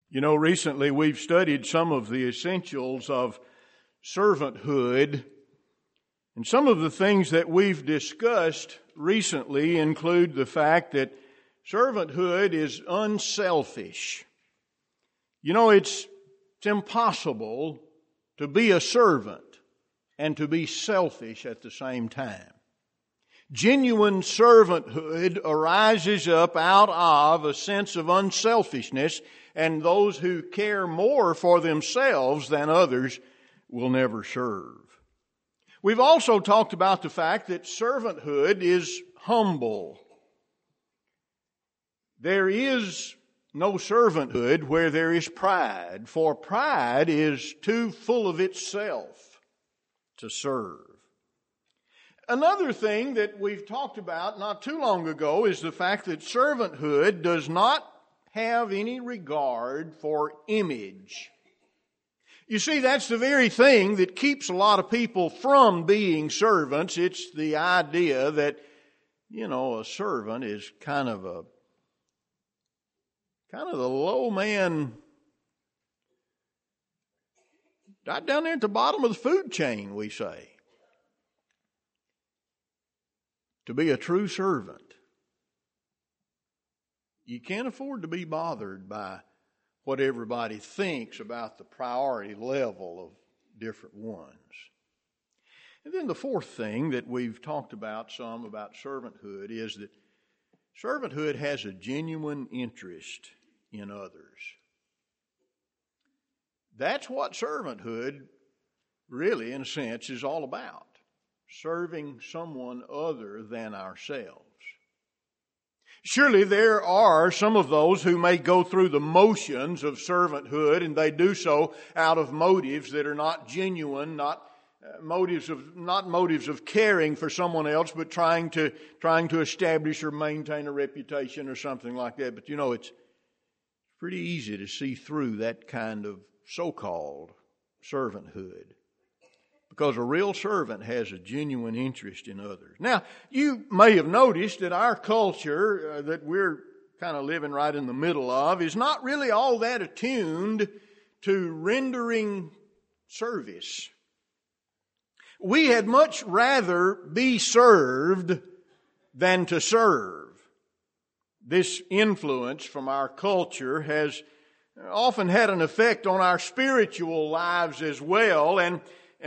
You know, recently we've studied some of the essentials of servanthood, and some of the things that we've discussed recently include the fact that servanthood is unselfish. You know, it's impossible to be a servant and to be selfish at the same time. Genuine servanthood arises up out of a sense of unselfishness, and those who care more for themselves than others will never serve. We've also talked about the fact that servanthood is humble. There is no servanthood where there is pride, for pride is too full of itself to serve. Another thing that we've talked about not too long ago is the fact that servanthood does not have any regard for image. You see, that's the very thing that keeps a lot of people from being servants. It's the idea that, a servant is kind of the low man, right down there at the bottom of the food chain, we say. To be a true servant, you can't afford to be bothered by what everybody thinks about the priority level of different ones. And then the fourth thing that we've talked about some about servanthood is that servanthood has a genuine interest in others. That's what servanthood really, in a sense, is all about. Serving someone other than ourselves. Surely there are some of those who may go through the motions of servanthood, and they do so out of motives that are not genuine, not motives of caring for someone else, but trying to establish or maintain a reputation or something like that. But it's pretty easy to see through that kind of so-called servanthood, because a real servant has a genuine interest in others. Now, you may have noticed that our culture that we're kind of living right in the middle of is not really all that attuned to rendering service. We had much rather be served than to serve. This influence from our culture has often had an effect on our spiritual lives as well, and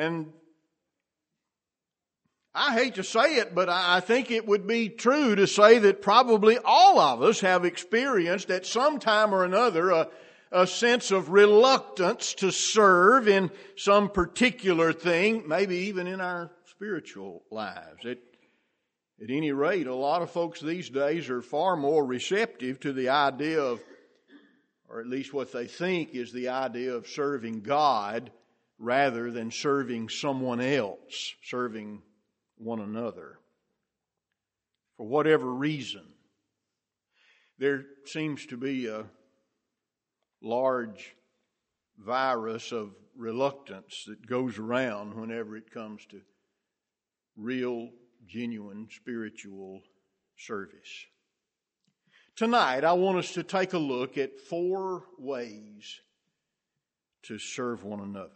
I hate to say it, but I think it would be true to say that probably all of us have experienced at some time or another a sense of reluctance to serve in some particular thing, maybe even in our spiritual lives. At any rate, a lot of folks these days are far more receptive to the idea of, or at least what they think is the idea of serving God, rather than serving someone else, serving one another. For whatever reason, there seems to be a large virus of reluctance that goes around whenever it comes to real, genuine, spiritual service. Tonight, I want us to take a look at 4 ways to serve one another.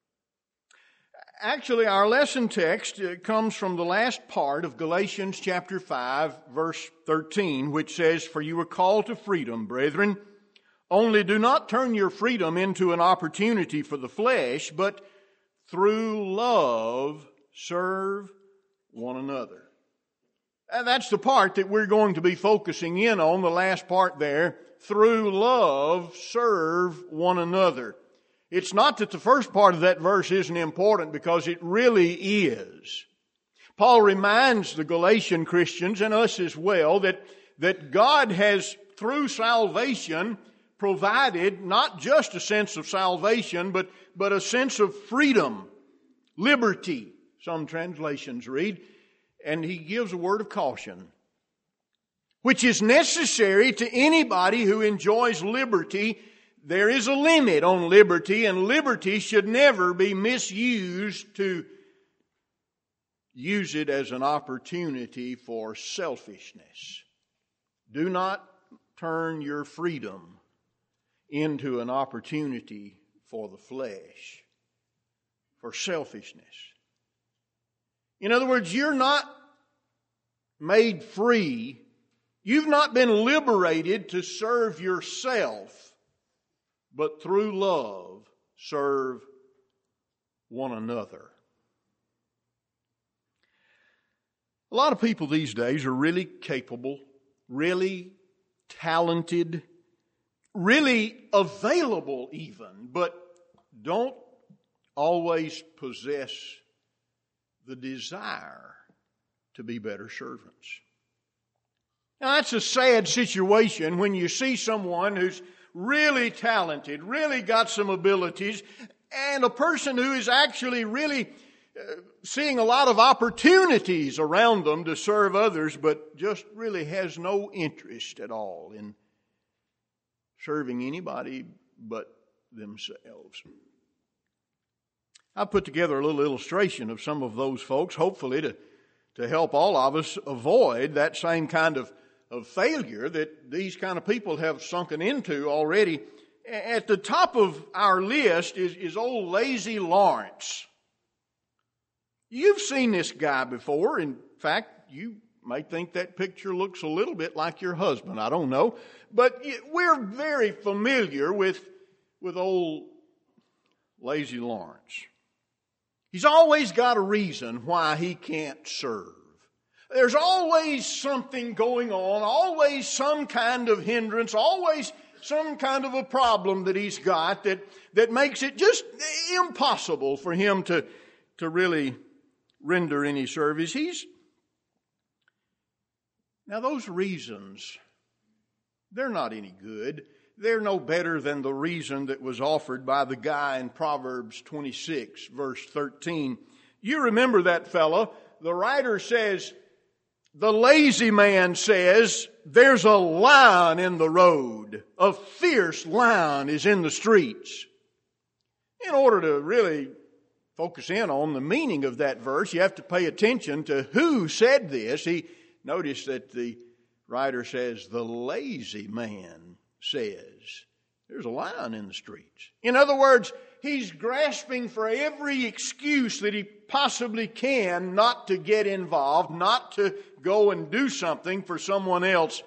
Actually, our lesson text comes from the last part of Galatians chapter 5, verse 13, which says, "For you were called to freedom, brethren. Only do not turn your freedom into an opportunity for the flesh, but through love serve one another." And that's the part that we're going to be focusing in on, the last part there. Through love serve one another. It's not that the first part of that verse isn't important, because it really is. Paul reminds the Galatian Christians, and us as well, that God has, through salvation, provided not just a sense of salvation, but a sense of freedom, liberty, some translations read, and he gives a word of caution, which is necessary to anybody who enjoys liberty. There is a limit on liberty, and liberty should never be misused to use it as an opportunity for selfishness. Do not turn your freedom into an opportunity for the flesh, for selfishness. In other words, you're not made free. You've not been liberated to serve yourself, but through love, serve one another. A lot of people these days are really capable, really talented, really available even, but don't always possess the desire to be better servants. Now that's a sad situation when you see someone who's really talented, really got some abilities, and a person who is actually really seeing a lot of opportunities around them to serve others, but just really has no interest at all in serving anybody but themselves. I put together a little illustration of some of those folks, hopefully to help all of us avoid that same kind of failure that these kind of people have sunken into already. At the top of our list is old Lazy Lawrence. You've seen this guy before. In fact, you may think that picture looks a little bit like your husband. I don't know. But we're very familiar with old Lazy Lawrence. He's always got a reason why he can't serve. There's always something going on, always some kind of hindrance, always some kind of a problem that he's got that makes it just impossible for him to really render any service. Now those reasons, they're not any good. They're no better than the reason that was offered by the guy in Proverbs 26, verse 13. You remember that fellow. The writer says, the lazy man says, there's a lion in the road. A fierce lion is in the streets. In order to really focus in on the meaning of that verse, you have to pay attention to who said this. Notice that the writer says, the lazy man says, there's a lion in the streets. In other words, he's grasping for every excuse that he possibly can not to get involved, not to go and do something for someone else.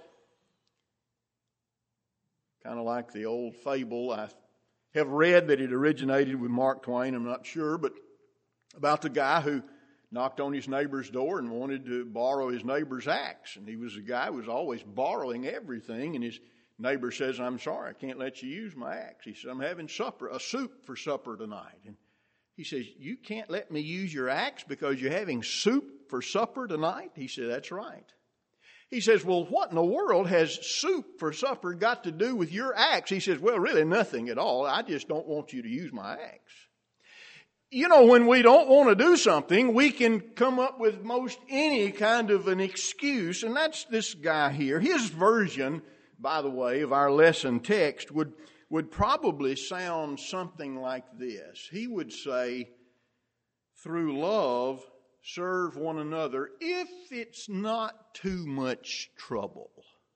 Kind of like the old fable, I have read that it originated with Mark Twain, I'm not sure, but about the guy who knocked on his neighbor's door and wanted to borrow his neighbor's axe. And he was a guy who was always borrowing everything, and his neighbor says, I'm sorry, I can't let you use my axe. He says, I'm having soup for supper tonight. And he says, you can't let me use your axe because you're having soup for supper tonight? He said, that's right. He says, well, what in the world has soup for supper got to do with your axe? He says, well, really nothing at all. I just don't want you to use my axe. You know, when we don't want to do something, we can come up with most any kind of an excuse, and that's this guy here. His version, by the way, of our lesson text would probably sound something like this. He would say, through love, serve one another if it's not too much trouble.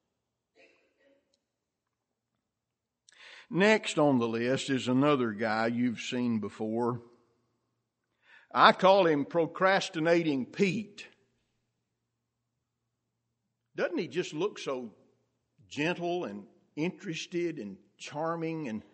Next on the list is another guy you've seen before. I call him Procrastinating Pete. Doesn't he just look so gentle and interested and charming? And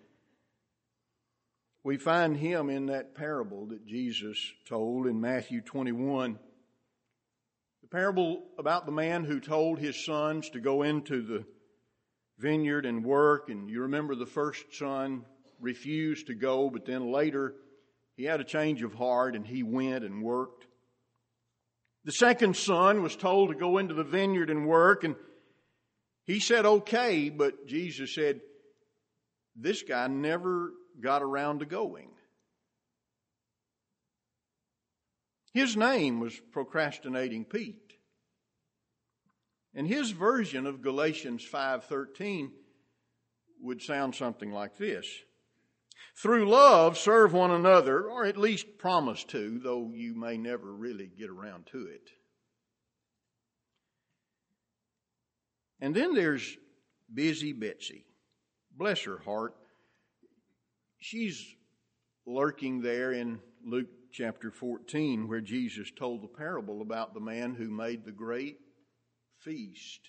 we find him in that parable that Jesus told in Matthew 21. The parable about the man who told his sons to go into the vineyard and work. And you remember the first son refused to go, but then later he had a change of heart and he went and worked. The second son was told to go into the vineyard and work, and he said okay, but Jesus said, this guy never got around to going. His name was Procrastinating Pete. And his version of Galatians 5:13 would sound something like this. Through love, serve one another, or at least promise to, though you may never really get around to it. And then there's Busy Betsy. bless her heart, she's lurking there in Luke chapter 14, where Jesus told the parable about the man who made the great feast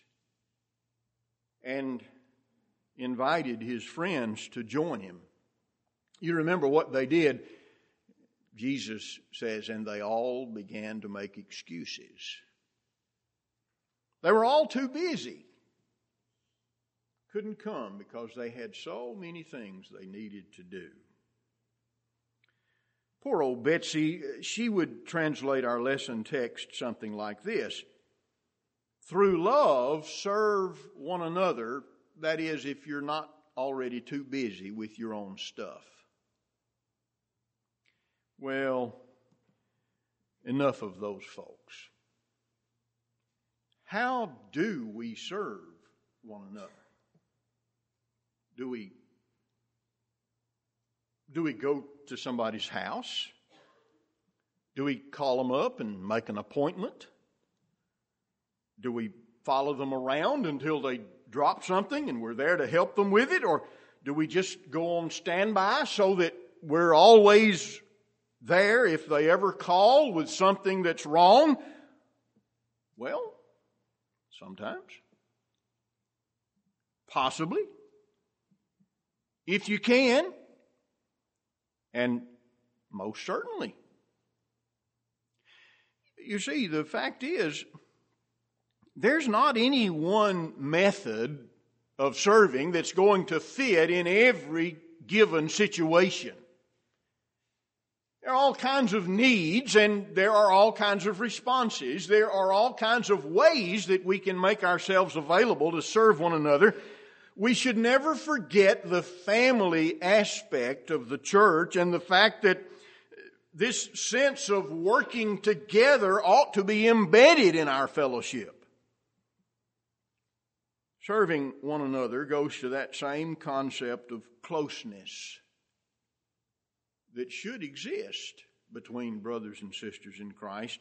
and invited his friends to join him. You remember what they did. Jesus says, and they all began to make excuses. They were all too busy. Couldn't come because they had so many things they needed to do. Poor old Betsy, she would translate our lesson text something like this. Through love, serve one another. That is, if you're not already too busy with your own stuff. Well, enough of those folks. How do we serve one another? Do we go to somebody's house? Do we call them up and make an appointment? Do we follow them around until they drop something and we're there to help them with it? Or do we just go on standby so that we're always there if they ever call with something that's wrong? Well, sometimes. Possibly. If you can. And most certainly. You see, the fact is, there's not any one method of serving that's going to fit in every given situation. There are all kinds of needs and there are all kinds of responses. There are all kinds of ways that we can make ourselves available to serve one another. We should never forget the family aspect of the church and the fact that this sense of working together ought to be embedded in our fellowship. Serving one another goes to that same concept of closeness that should exist between brothers and sisters in Christ.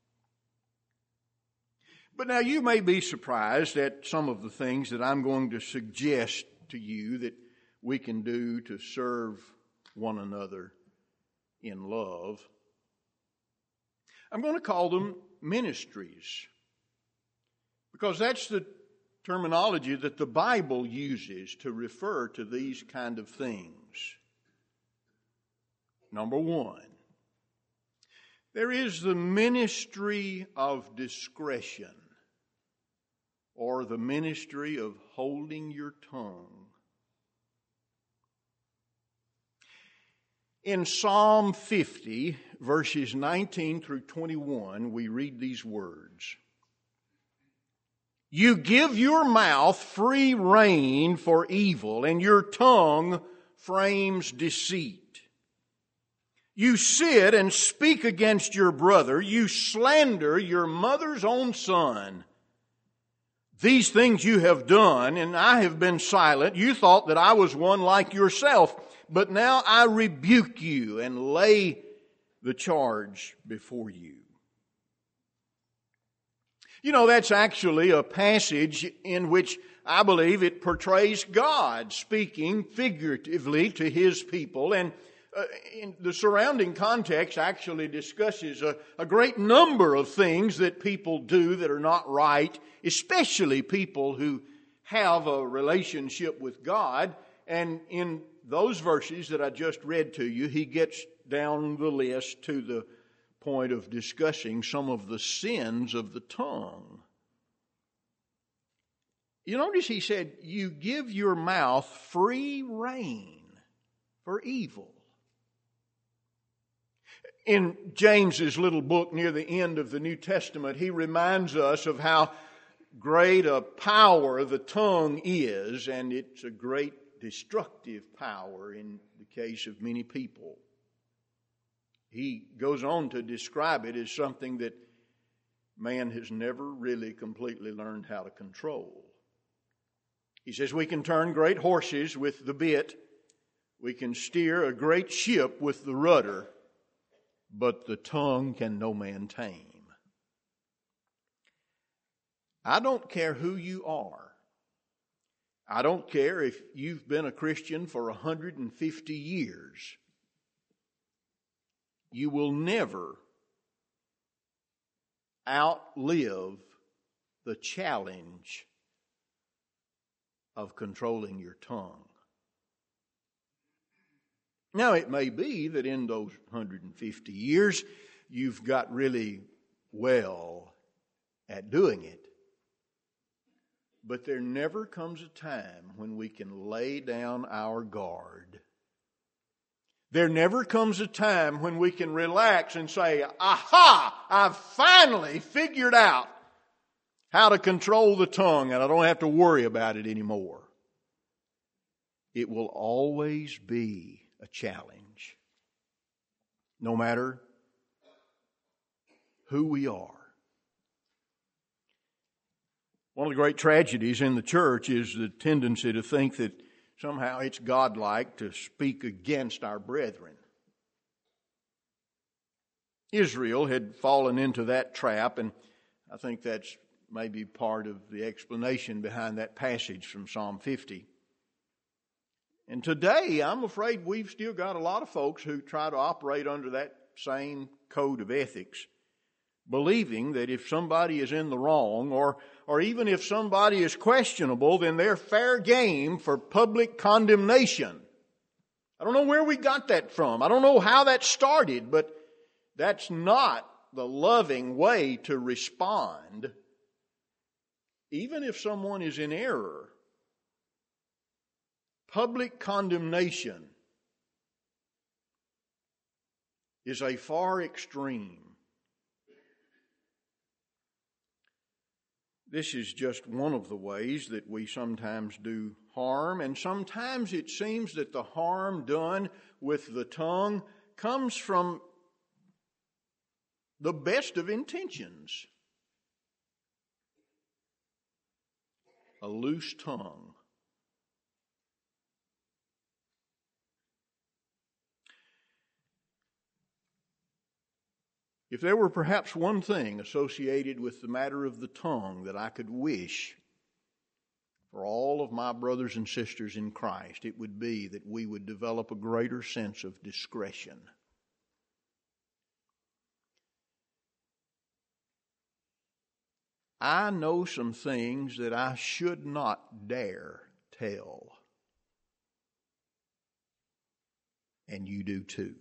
But now you may be surprised at some of the things that I'm going to suggest to you that we can do to serve one another in love. I'm going to call them ministries, because that's the terminology that the Bible uses to refer to these kind of things. Number one, there is the ministry of discretion, or the ministry of holding your tongue. In Psalm 50, verses 19 through 21, we read these words. You give your mouth free rein for evil, and your tongue frames deceit. You sit and speak against your brother. You slander your mother's own son. These things you have done, and I have been silent. You thought that I was one like yourself, but now I rebuke you and lay the charge before you. You know, that's actually a passage in which I believe it portrays God speaking figuratively to His people, and in the surrounding context actually discusses a great number of things that people do that are not right, especially people who have a relationship with God. And in those verses that I just read to you, he gets down the list to the point of discussing some of the sins of the tongue. You notice he said, you give your mouth free rein for evil. In James's little book near the end of the New Testament, he reminds us of how great a power the tongue is, and it's a great destructive power in the case of many people. He goes on to describe it as something that man has never really completely learned how to control. He says we can turn great horses with the bit, we can steer a great ship with the rudder, but the tongue can no man tame. I don't care who you are. I don't care if you've been a Christian for 150 years. You will never outlive the challenge of controlling your tongue. Now, it may be that in those 150 years, you've got really well at doing it. But there never comes a time when we can lay down our guard. There never comes a time when we can relax and say, aha, I've finally figured out how to control the tongue and I don't have to worry about it anymore. It will always be a challenge, no matter who we are. One of the great tragedies in the church is the tendency to think that somehow it's godlike to speak against our brethren. Israel had fallen into that trap, and I think that's maybe part of the explanation behind that passage from Psalm 50. And today, I'm afraid we've still got a lot of folks who try to operate under that same code of ethics, believing that if somebody is in the wrong, or even if somebody is questionable, then they're fair game for public condemnation. I don't know where we got that from. I don't know how that started, but that's not the loving way to respond. Even if someone is in error, public condemnation is a far extreme. This is just one of the ways that we sometimes do harm, and sometimes it seems that the harm done with the tongue comes from the best of intentions. A loose tongue. If there were perhaps one thing associated with the matter of the tongue that I could wish for all of my brothers and sisters in Christ, it would be that we would develop a greater sense of discretion. I know some things that I should not dare tell. And you do too.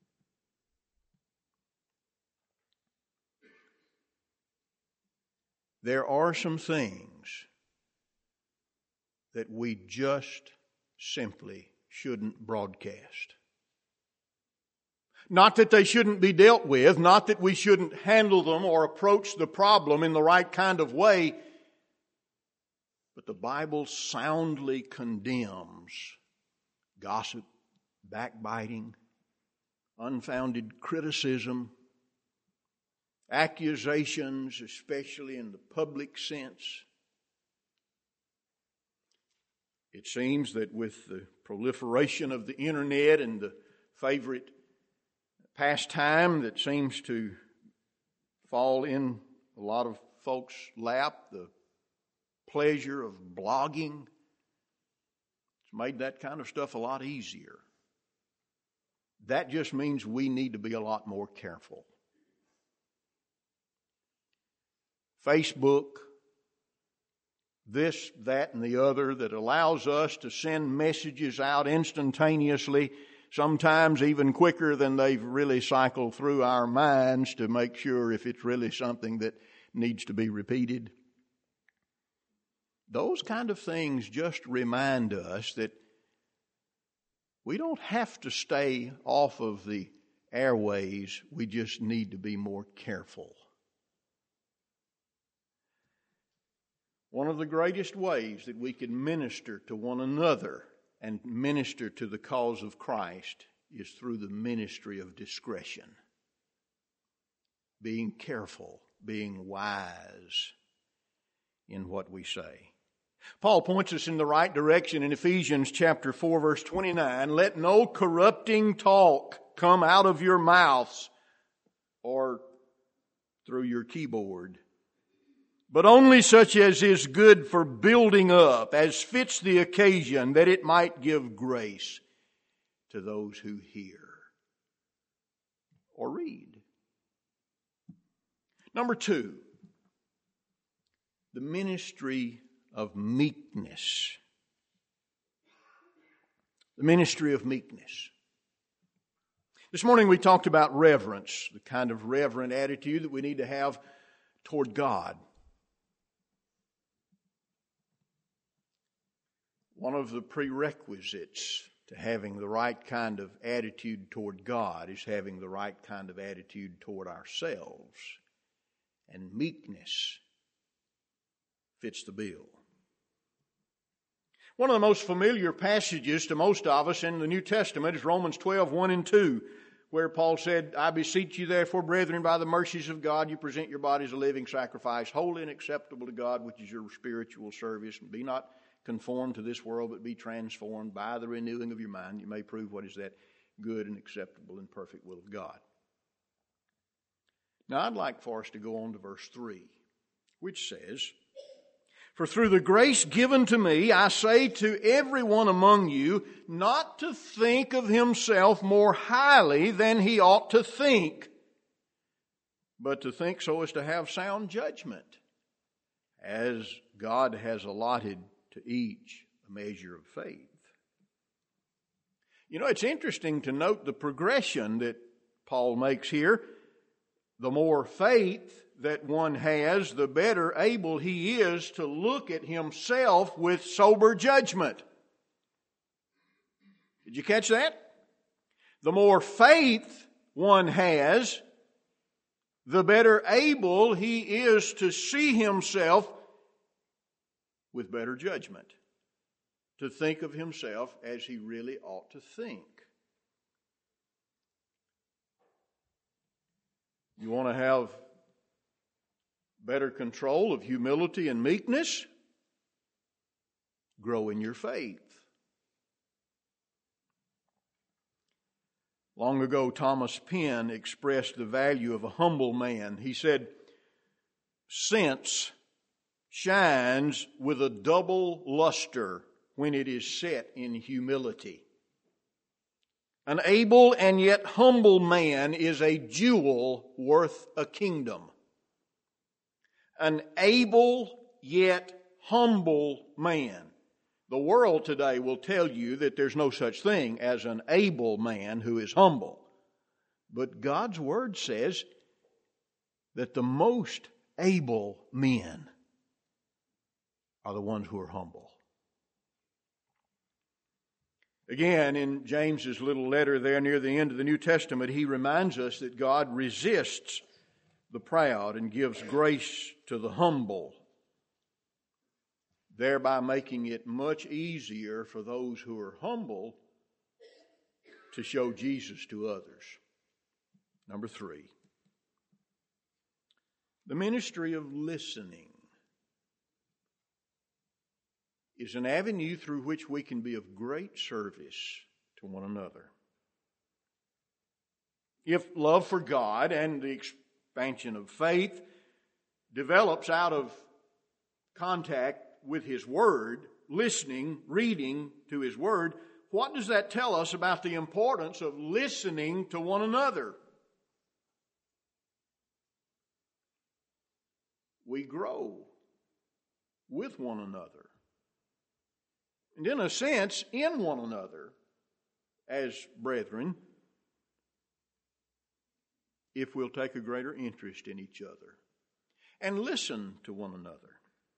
There are some things that we just simply shouldn't broadcast. Not that they shouldn't be dealt with, not that we shouldn't handle them or approach the problem in the right kind of way, but the Bible soundly condemns gossip, backbiting, unfounded criticism, accusations, especially in the public sense. It seems that with the proliferation of the internet and the favorite pastime that seems to fall in a lot of folks' lap, the pleasure of blogging, it's made that kind of stuff a lot easier. That just means we need to be a lot more careful. Facebook, this, that, and the other that allows us to send messages out instantaneously, sometimes even quicker than they've really cycled through our minds to make sure if it's really something that needs to be repeated. Those kind of things just remind us that we don't have to stay off of the airways. We just need to be more careful. One of the greatest ways that we can minister to one another and minister to the cause of Christ is through the ministry of discretion. Being careful, being wise in what we say. Paul points us in the right direction in Ephesians chapter 4, verse 29. Let no corrupting talk come out of your mouths or through your keyboard, but only such as is good for building up, as fits the occasion, that it might give grace to those who hear or read. Number 2, the ministry of meekness. The ministry of meekness. This morning we talked about reverence, the kind of reverent attitude that we need to have toward God. One of the prerequisites to having the right kind of attitude toward God is having the right kind of attitude toward ourselves. And meekness fits the bill. One of the most familiar passages to most of us in the New Testament is Romans 12, 1 and 2, where Paul said, I beseech you therefore, brethren, by the mercies of God, you present your bodies a living sacrifice, holy and acceptable to God, which is your spiritual service. And be not conformed to this world, but be transformed by the renewing of your mind. You may prove what is that good and acceptable and perfect will of God. Now I'd like for us to go on to verse 3, which says, For through the grace given to me, I say to everyone among you, not to think of himself more highly than he ought to think, but to think so as to have sound judgment, as God has allotted to each a measure of faith. You know, it's interesting to note the progression that Paul makes here. The more faith that one has, the better able he is to look at himself with sober judgment. Did you catch that? The more faith one has, the better able he is to see himself with better judgment, to think of himself as he really ought to think. You want to have better control of humility and meekness? Grow in your faith. Long ago, Thomas Penn expressed the value of a humble man. He said, sense shines with a double luster when it is set in humility. An able and yet humble man is a jewel worth a kingdom. An able yet humble man. The world today will tell you that there's no such thing as an able man who is humble. But God's Word says that the most able men are the ones who are humble. Again, in James's little letter there near the end of the New Testament, he reminds us that God resists the proud and gives grace to the humble, thereby making it much easier for those who are humble to show Jesus to others. Number 3, the ministry of listening is an avenue through which we can be of great service to one another. If love for God and the expansion of faith develops out of contact with His Word, listening, reading to His Word, what does that tell us about the importance of listening to one another? We grow with one another. And in a sense, in one another as brethren, if we'll take a greater interest in each other and listen to one another.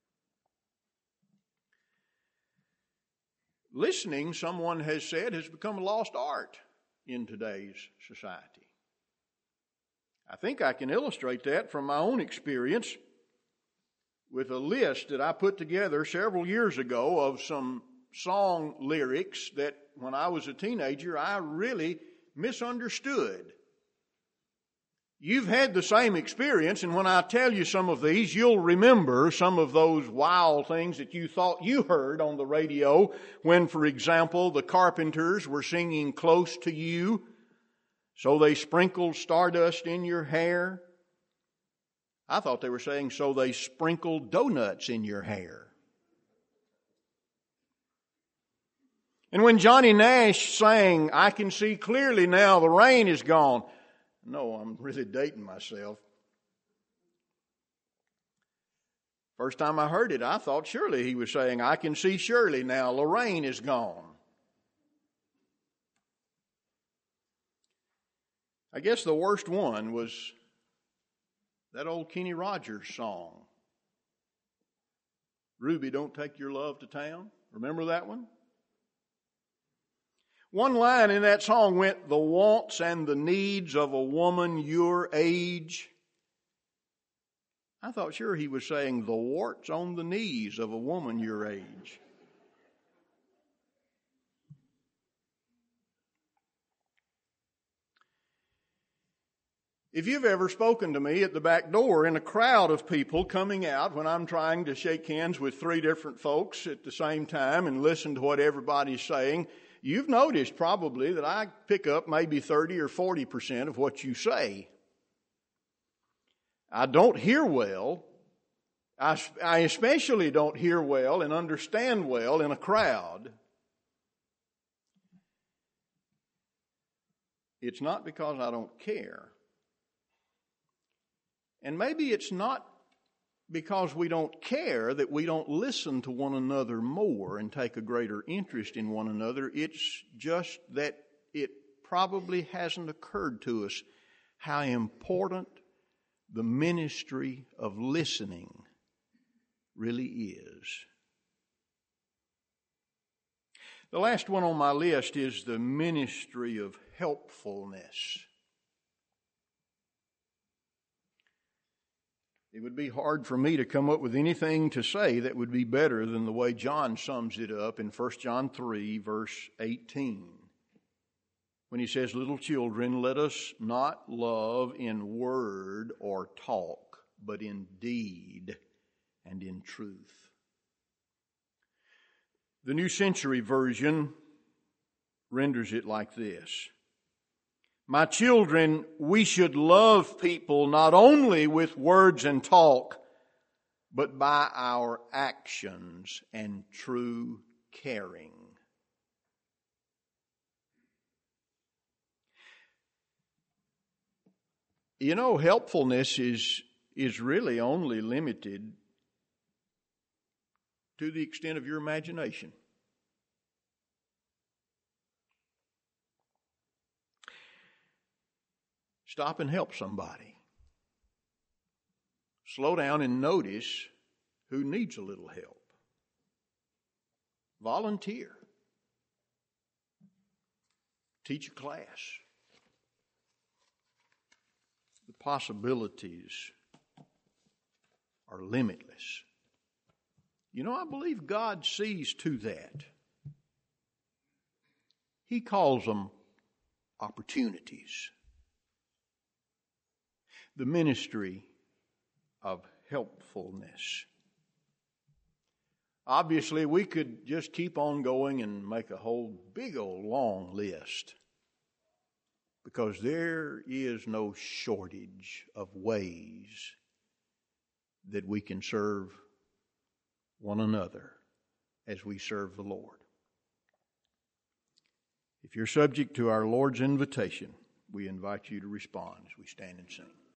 Listening, someone has said, has become a lost art in today's society. I think I can illustrate that from my own experience with a list that I put together several years ago of some song lyrics that when I was a teenager I really misunderstood. You've had the same experience, and when I tell you some of these, you'll remember some of those wild things that you thought you heard on the radio when, for example, the Carpenters were singing Close to You, so they sprinkled stardust in your hair. I thought they were saying, so they sprinkled donuts in your hair. And when Johnny Nash sang, I can see clearly now the rain is gone. No, I'm really dating myself. First time I heard it, I thought surely he was saying, I can see surely now the rain is gone. I guess the worst one was that old Kenny Rogers song. Ruby, don't take your love to town. Remember that one? One line in that song went, the wants and the needs of a woman your age. I thought sure he was saying the warts on the knees of a woman your age. If you've ever spoken to me at the back door in a crowd of people coming out when I'm trying to shake hands with 3 different folks at the same time and listen to what everybody's saying, you've noticed probably that I pick up maybe 30 or 40% of what you say. I don't hear well. I especially don't hear well and understand well in a crowd. It's not because I don't care. And maybe it's not because we don't care that we don't listen to one another more and take a greater interest in one another. It's just that it probably hasn't occurred to us how important the ministry of listening really is. The last one on my list is the ministry of helpfulness. It would be hard for me to come up with anything to say that would be better than the way John sums it up in 1 John 3, verse 18. When he says, little children, let us not love in word or talk, but in deed and in truth. The New Century Version renders it like this. My children, we should love people not only with words and talk, but by our actions and true caring. You know, helpfulness is really only limited to the extent of your imagination. Stop and help somebody. Slow down and notice who needs a little help. Volunteer. Teach a class. The possibilities are limitless. You know, I believe God sees to that. He calls them opportunities. The ministry of helpfulness. Obviously, we could just keep on going and make a whole big old long list, because there is no shortage of ways that we can serve one another as we serve the Lord. If you're subject to our Lord's invitation, we invite you to respond as we stand and sing.